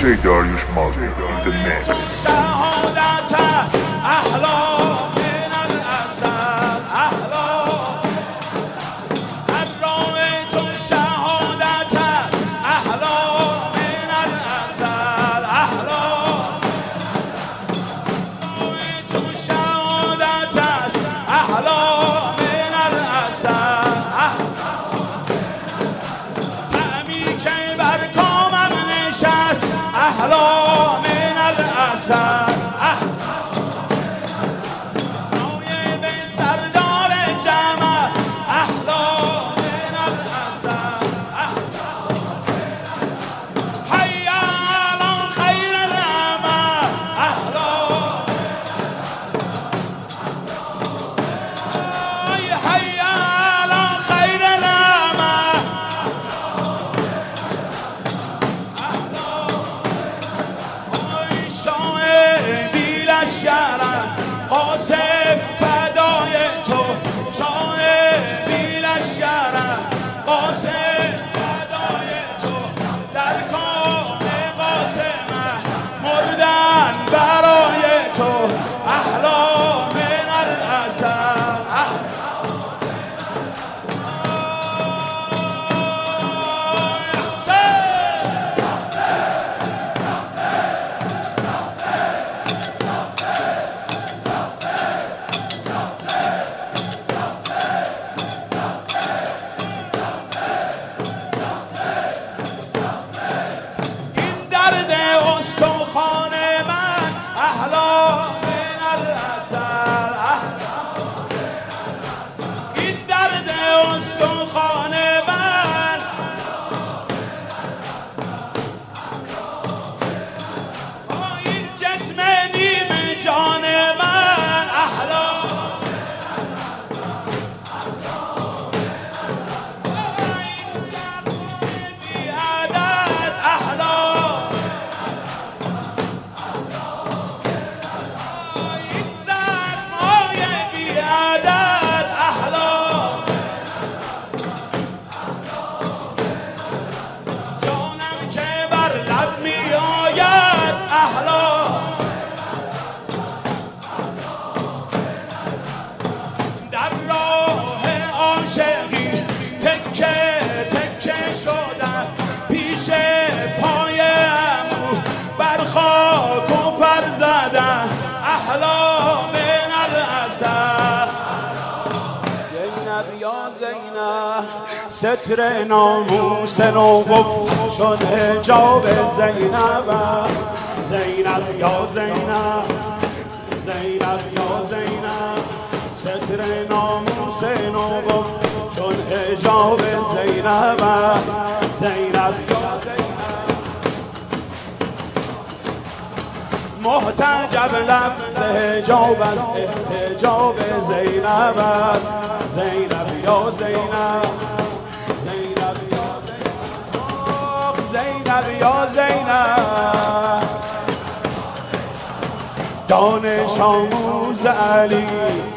DJ Darius Marley in the mix. ستر ناموس نو چون حجاب زینب زینب یا زینب زینب یا زینب ستر ناموس نو چون حجاب زینب زینب یا زینب محتجب لفظ حجاب از احتجاب زینب زینب یا زینب زینب یا زینب دانش آموز علی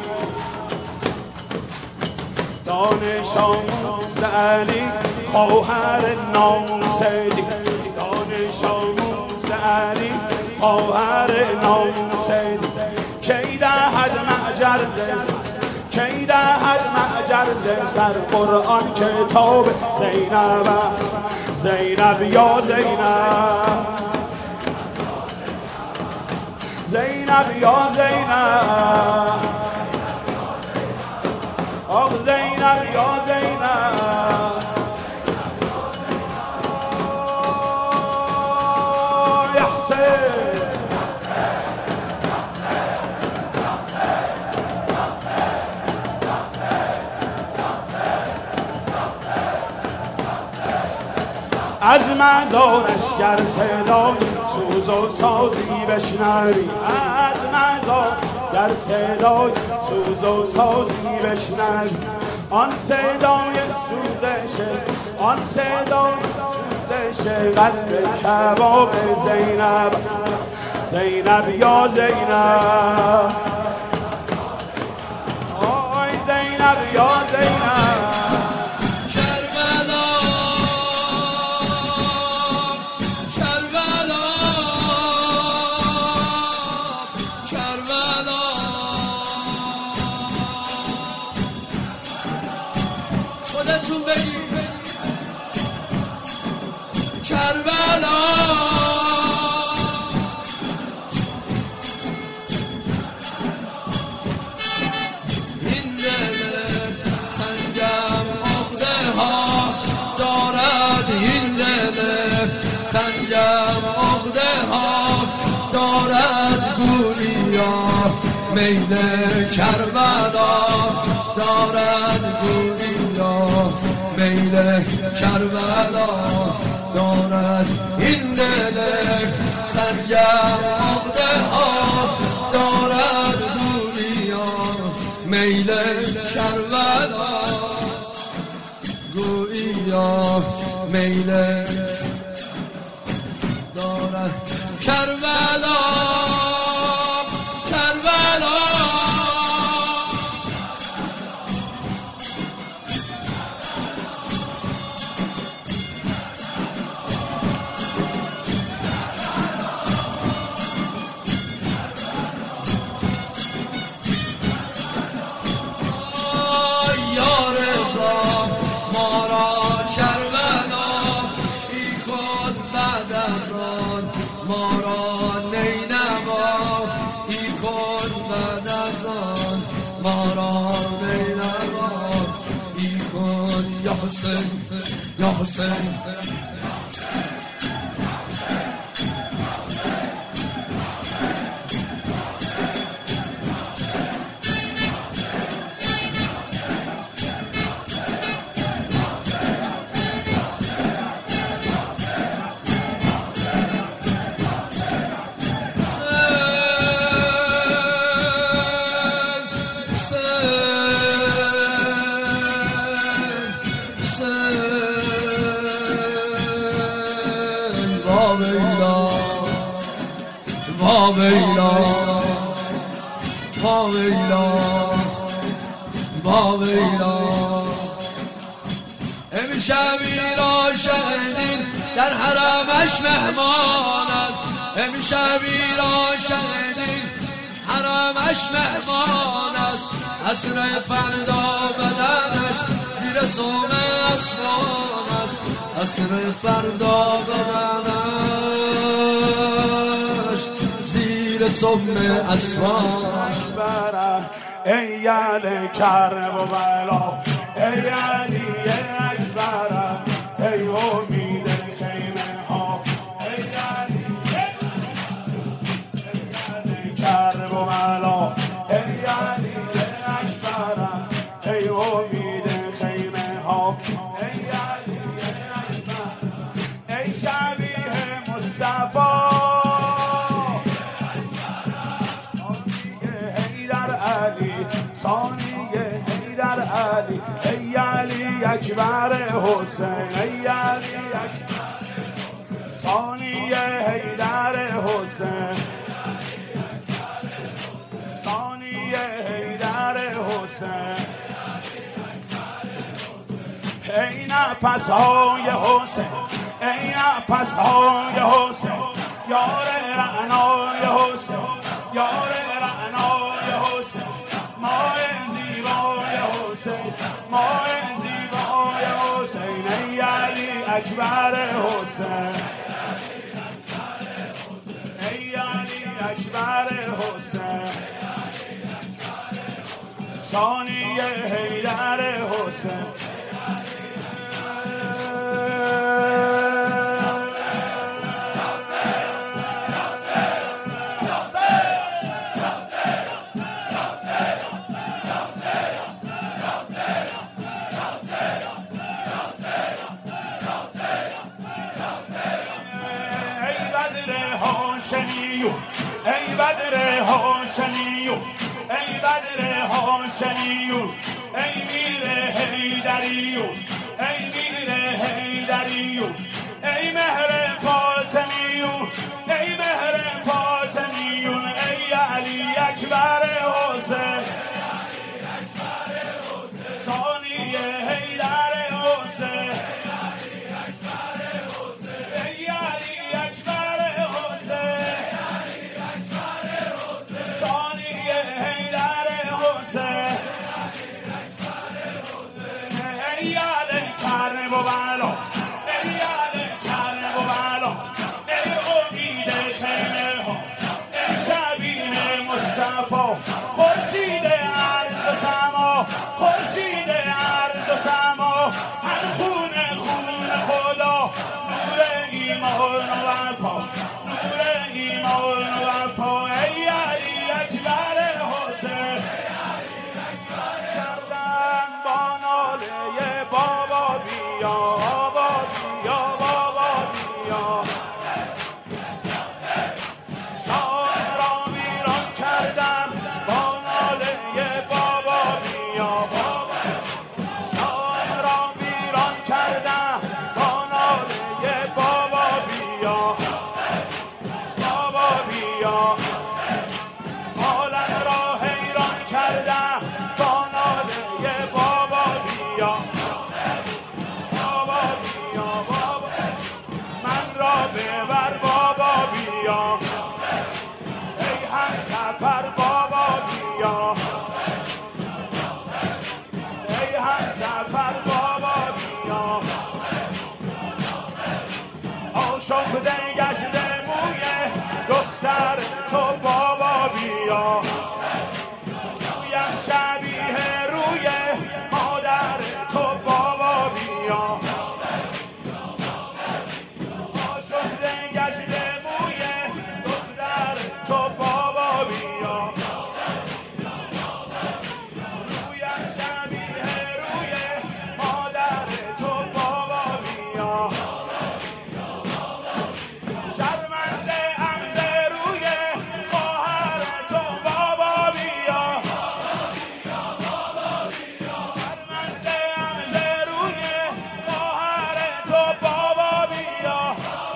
دانش آموز علی خواهر ناموسدی دانش آموز علی خواهر ناموسدی کی دهد معجرز کی دهد معجرز سر قرآن کتاب زینب است زینب یا زینب زینب یا زینب آخ زینب یا زینب از مزارش گر صدای سوز و سازی بشنوی از مزار گر صدای سوز و سازی بشنوی آن صدای سوزش آن صدای سوزش قلب کباب زینب زینب یا زینب آی زینب یا زینب کربلا کربلا دارد این دل سرگرم عقده ها دارد گویا میل کربلا گویا میل دارد کربلا کربلا ما را نینوا ای کن بعد از آن ما را نینوا ای کن یا حسین یا حسین واویلا واویلا واویلا امشبی را شهدین در حرمش مهمان است امشبی را شهدین حرمش مهمان است عصر فردا بدنش زیر صوم اسمان است عصر فردا بدنش زیر صوم اسمان ای علی کرب و بلا ای علی اکبر ای امید خیمه ها ای علی کرب و بلا ای علی اکبر ای امید خیمه ها ای علی اکبر ای شبیه مصطفی ثانیه حیدر علی ای علی اکبر حسین ای علی اکبر ثانیه حیدر حسین ثانیه حیدر حسین ای نفس‌های حسین ای نفس‌های حسین یار رعنای حسین یار رعنای حسین ماه زیبای حسین ماه زیبای حسین ای علی اکبر حسین ای علی اکبر حسین ثانیه حیدر حسین ای بدر هاشمیو ای بدر هاشمیو ای میر حیدریو ای میر حیدریو ای مهر فاطمیو ای مهر فاطمیو ای علی اکبر حسین ثانیه حیدر حسین ای علی اکبر حسین ثانیه حیدر حسین ای علی کرب و بلا ای علی تو دنگشت موی دختر تو بابا بیا رویم شبیه روی مادر تو بابا بیا آشف دنگشت موی دختر تو بابا بیا رویم شبیه روی مادر تو بابا بیا شرمنده ام ز روی خواهر تو بابا بیا شرمنده ام ز روی خواهر تو بابا بیا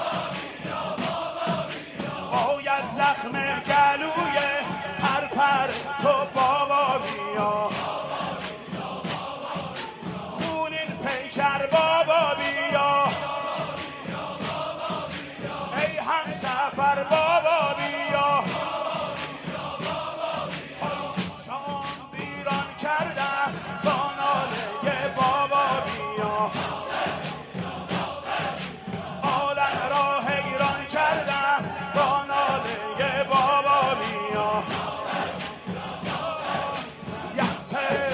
پای از زخم گلوی پرپر تو بابا بیا خونین پیکر بابا بیا ای همسفر بابا بیا شام ویران کردم با ناله بابا بیا عالم را حیران کردم با ناله بابا بیا یحسه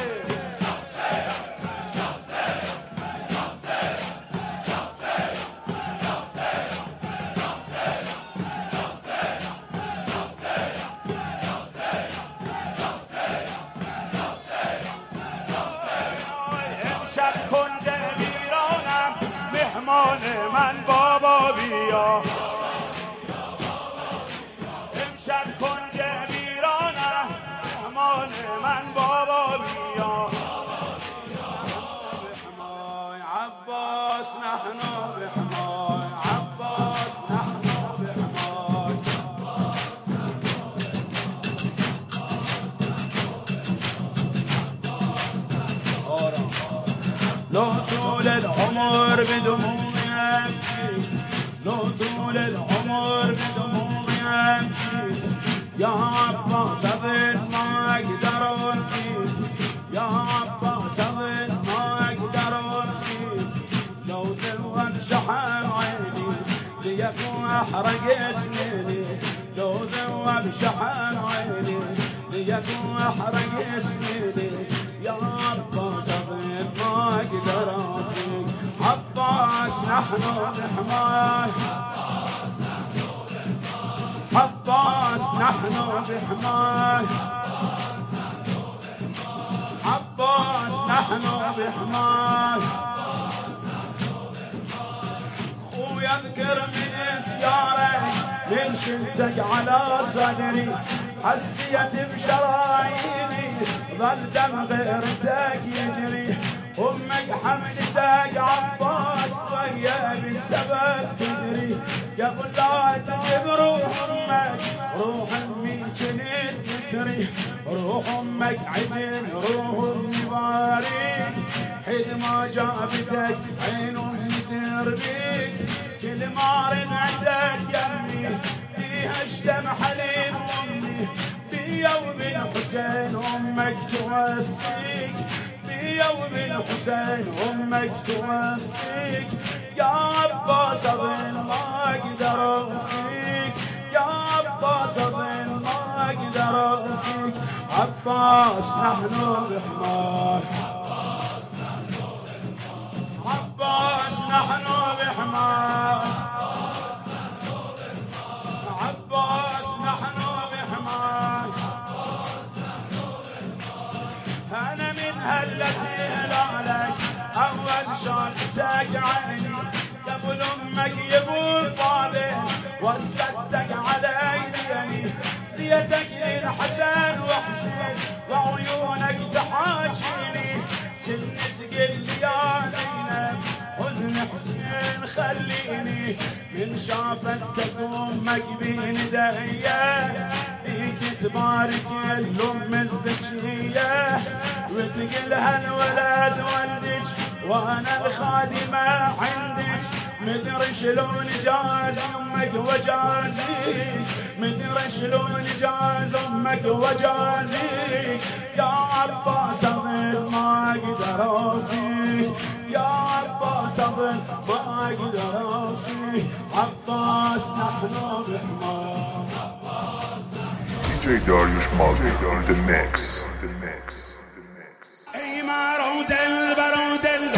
امشب کنج ویرانم مهمان من بابا بیا امشب کنج ویرانم مهمان من بابا بیا بحمای عباس نحن بحمای عباس نحن بحمای لو طول العمر بدموعي أبكي لو طول العمر بدموعي أبكي يا عباس أظل ما أقدر أوفيك يا عباس أظل ما أقدر أوفيك لو ذوب شحن عيني ليكون أحرق سنيني لو ذوب شحن عيني ليكون أحرق سنيني يا عباس أظل ما أقدر أوفيك عباس نحن بحماك عباس نحن بحماك عباس نحن بحماك خويا اذكر من اسيارك من شلتك على صدري حسيت بشراييني ظل دم غيرتك يجري امك حملتك عباس ويا بالسبب تدري قبل لا تجيب روح امك روح امي جنين تسري روح امك عدل روح امي باريك حين ما جابتك عين امي تربيك كل ما رنعتك يمي فيها اشتم حليب امي بيا وبالحسين امك توصيك بيا وبالحسين امك توصيك يا عباس اظن ما اقدر اوفيك يا عباس اظن ما اقدر اوفيك عباس نحن بحماك عباس نحن بحماك عباس نحن بحماك انا من هلتي هلالك اول شالتك عيني قبل امك يبو طالب وصلتك على يديني ليتك للحسن وحسين وعيونك تحاجيني كنت تقل لي يا زينب حزن حسين خليني من شافتك امك بين دهيه فيك تبارك الام الزكيه وتقلها الولد ولدك وانا الخادمه عندك مدري شلون جاز امك وجازيك مدري شلون جاز امك وجازيك يا عباس اظل ما اقدر اوفيك يا عباس صبر ما اقدر اوفي عباس نحن بحمار DJ Darius Malvik in the mix. ای مرا دل برا دل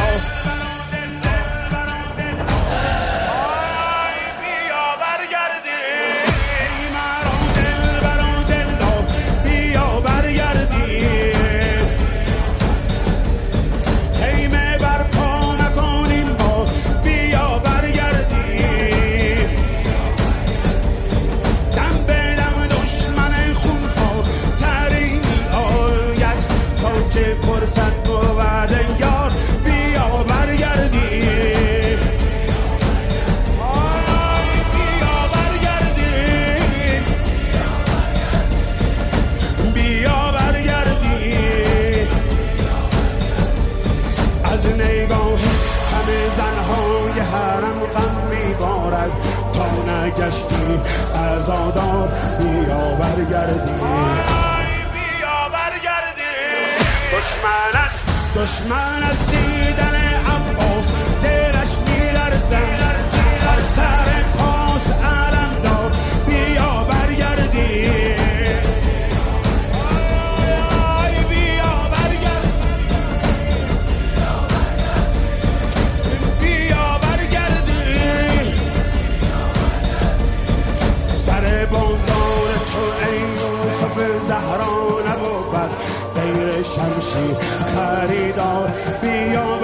گشتی عزادار بیا برگردی بیا برگردی دشمن از دیدن عباس دلش میلرزد هر سر پاس علم دار بیا برگردی بیا برگردی بیا برگردی سر بندان تو ای یوسف زهرا نبود غیر شمشیر خریدار بیا